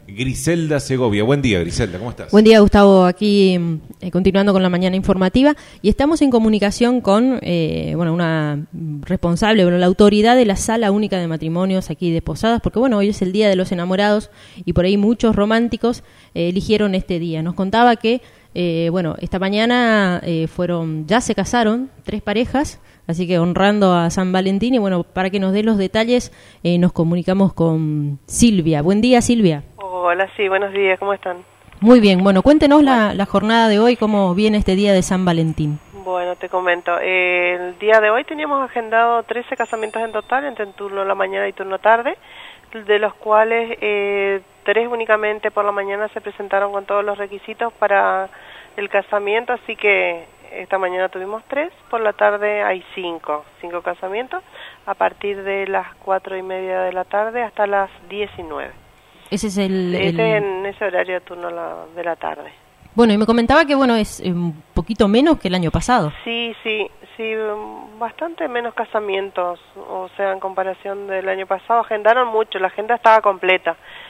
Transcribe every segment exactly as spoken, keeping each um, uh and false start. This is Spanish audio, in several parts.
Griselda Segovia. Buen día, Griselda, ¿cómo estás? Buen día, Gustavo, aquí eh, continuando con la mañana informativa, y estamos en comunicación con eh, bueno, una responsable, bueno, la autoridad de la Sala Única de Matrimonios aquí de Posadas, porque bueno, hoy es el Día de los Enamorados y por ahí muchos románticos eh, eligieron este día. Nos contaba que eh, bueno, esta mañana eh, fueron, ya se casaron tres parejas, así que honrando a San Valentín, y bueno, para que nos dé los detalles eh, nos comunicamos con Silvia. Buen día, Silvia. Hola, sí, buenos días, ¿cómo están? Muy bien, bueno, cuéntenos la, la jornada de hoy, cómo viene este día de San Valentín. Bueno, te comento, eh, el día de hoy teníamos agendado trece casamientos en total, entre turno la mañana y turno tarde, de los cuales eh, tres únicamente por la mañana se presentaron con todos los requisitos para el casamiento, así que esta mañana tuvimos tres, por la tarde hay cinco, cinco casamientos, a partir de las cuatro y media de la tarde hasta las diecinueve. Ese es el... Ese el... en ese horario de turno la, de la tarde. Bueno, y me comentaba que bueno es un poquito menos que el año pasado. Sí, sí, sí, bastante menos casamientos, o sea, en comparación del año pasado, agendaron mucho, la agenda estaba completa,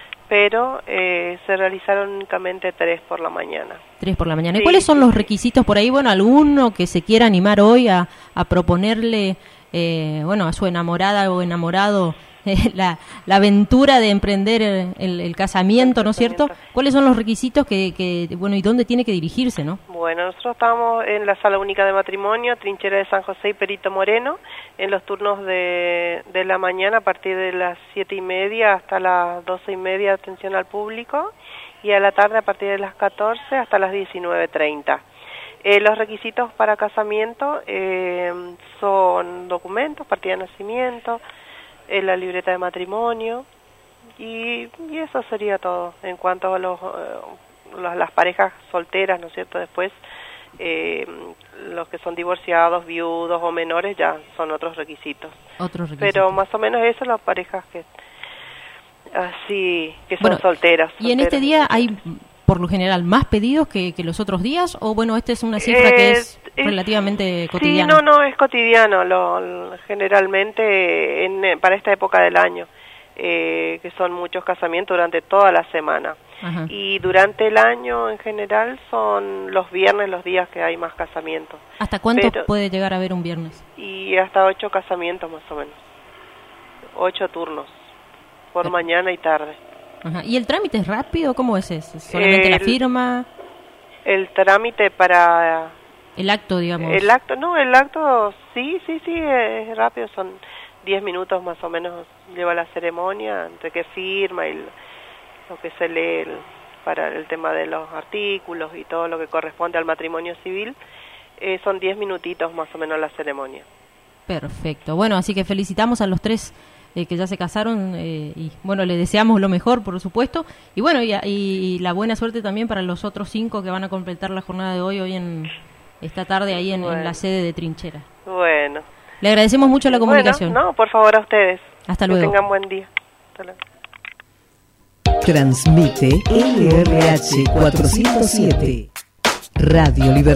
pero eh, se realizaron únicamente tres por la mañana. Tres por la mañana. ¿Y sí, cuáles son sí, los sí. requisitos por ahí? Bueno, alguno que se quiera animar hoy a, a proponerle, eh, bueno, a su enamorada o enamorado eh, la, la aventura de emprender el, el, el casamiento, ¿no es cierto? ¿Cuáles son los requisitos que, que, bueno, y dónde tiene que dirigirse, no? Bueno, nosotros estamos en la Sala Única de Matrimonio, Trinchera de San José y Perito Moreno, en los turnos de, de la mañana a partir de las siete y media hasta las doce y media, atención al público, y a la tarde a partir de las catorce hasta las diecinueve treinta. Eh, los requisitos para casamiento eh, son documentos, partida de nacimiento, eh, la libreta de matrimonio, y, y eso sería todo. En cuanto a los, eh, las, las parejas solteras, ¿no es cierto? Después, eh, los que son divorciados, viudos o menores ya son otros requisitos. Otros requisitos. Pero más o menos eso, las parejas que así que son bueno, solteras. ¿Y en este día hay, por lo general, más pedidos que, que los otros días? ¿O bueno, esta es una cifra eh, que es, es relativamente cotidiana? Sí, no, no, es cotidiano, lo, lo, generalmente en, para esta época del año, eh, que son muchos casamientos durante toda la semana. Ajá. Y durante el año en general son los viernes los días que hay más casamientos. ¿Hasta cuánto Pero, puede llegar a haber un viernes? Y hasta ocho casamientos más o menos, ocho turnos, por Pero, mañana y tarde. Ajá. ¿Y el trámite es rápido? ¿Cómo es eso? ¿Solamente el, la firma? El trámite para... El acto, digamos. El acto, no, el acto sí, sí, sí, es rápido, son diez minutos más o menos, lleva la ceremonia, entre que firma y lo que se lee el, para el tema de los artículos y todo lo que corresponde al matrimonio civil, eh, son diez minutitos más o menos la ceremonia. Perfecto, bueno, así que felicitamos a los tres Eh, que ya se casaron eh, y bueno, le deseamos lo mejor, por supuesto, y bueno, y, y la buena suerte también para los otros cinco que van a completar la jornada de hoy, hoy en esta tarde ahí en, bueno. en la sede de Trinchera. Bueno. Le agradecemos mucho la comunicación. Bueno, no, por favor, a ustedes. Hasta luego. Que tengan buen día. Hasta luego. Transmite L R H cuatrocientos siete, Radio Libertad.